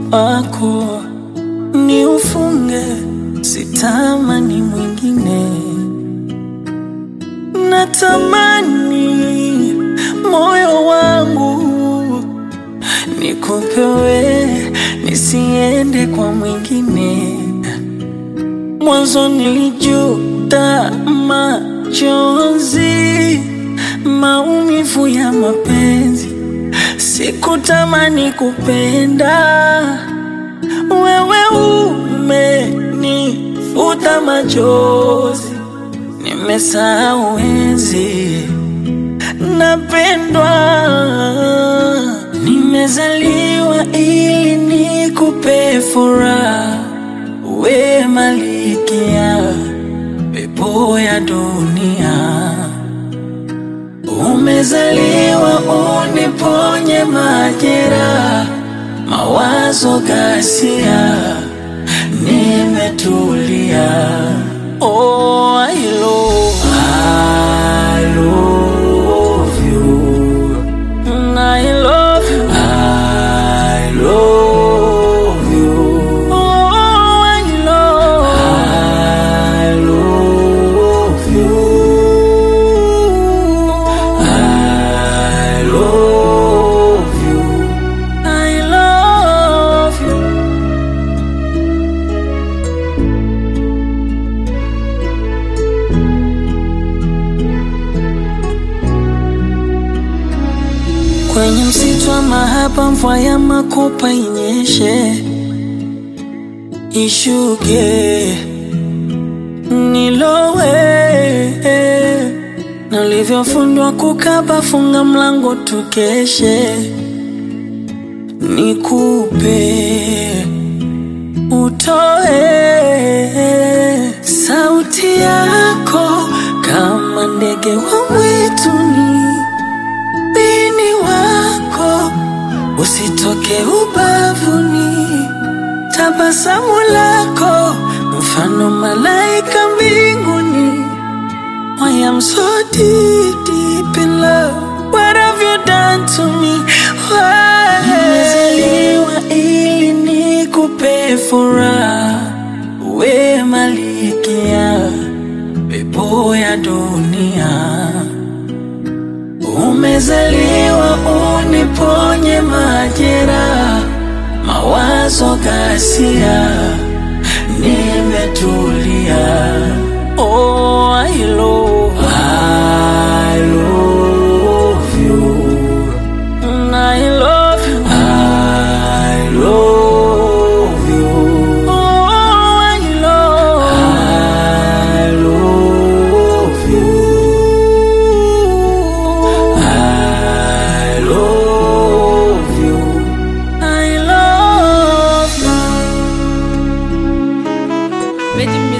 wako ni ufunge, sitamani mwingine. Natamani moyo wangu nikupewe, nisiende kwa mwingine. Mwanzo nilijuta machozi, maumivu ya mapenzi. Sikutamani kupenda, wewe umenifuta machozi. Nimesahau enzi napendwa. Nimezaliwa ili nikupe furaha, we malikia pepo ya dunia. Umezaliwa uniponye majeraha, mawazo ghasia, nimetulia. Oh, I love you. I love you. I love you. Oh, I love you. I love you. I love you. Kwenye msitu wa mahaba, mvua ya makopa inyeshe, ishuke, nilowe. Na ulivyofundwa kukaba, funga mlango tukeshe. Nikupe, utoe sauti yako kama ndege wa mwituni. Bini wako usitoke ubavuni, tabasamu lako mfano malaika mbinguni. I am so deep in love. What have you done to me? Why? Nimezaliwa ili nikupe furaha, we malikia pepo ya dunia. Umezaliwa uniponye majeraha, mawazo ghasia, nimetulia. Oh, I love you. I love you. I love you. Oh, I love you. I love you. I love you.